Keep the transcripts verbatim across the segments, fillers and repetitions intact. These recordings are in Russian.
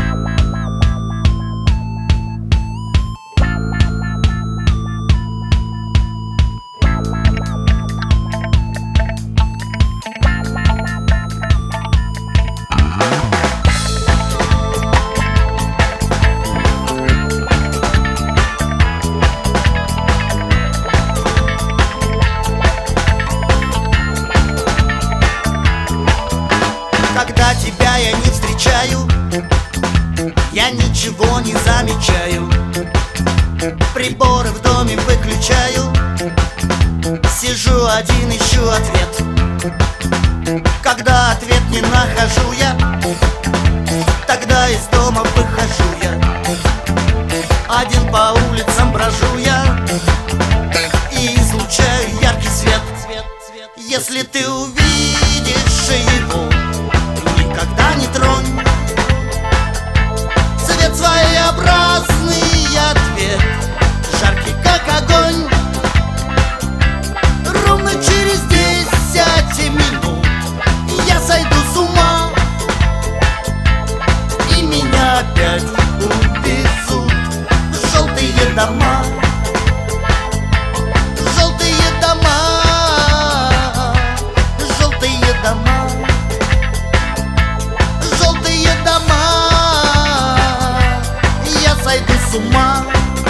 Когда тебя я не встречаю, я ничего не замечаю. Приборы в доме выключаю, сижу один, ищу ответ. Когда ответ не нахожу я, тогда из дома выхожу я. Один по улицам брожу я и излучаю яркий свет. Если ты увидишь его, никогда не тронь. Свет своеобразный ответ, жаркий как огонь. Ровно через десять минут я сойду с ума, и меня опять увезут в желтые дома. Желтые дома, желтые дома, желтые дома. Я сойду с ума.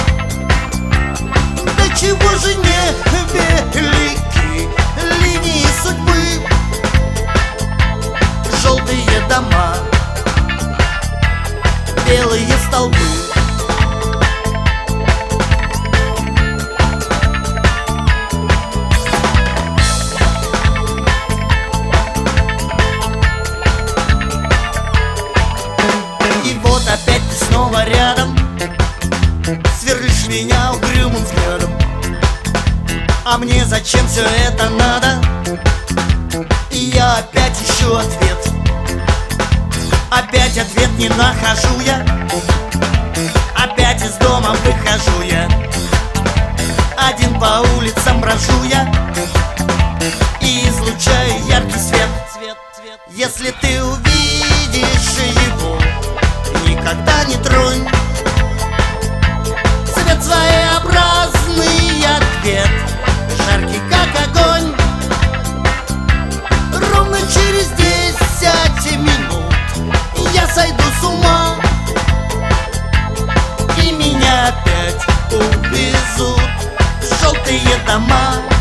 До чего же не велики линии судьбы? Желтые дома, белые столбы. И вот опять ты снова рядом, сверлишь меня угрюмым взглядом. А мне зачем все это надо? И я опять ищу ответ. Опять ответ не нахожу я, опять из дома выхожу я. Один по улицам брожу я и излучаю яркий свет. Если ты увидишь его, никогда не тронь. Свет своеобразный ответ, жаркий как огонь. Ровно через десять минут я сойду с ума, и меня опять увезут в желтые дома.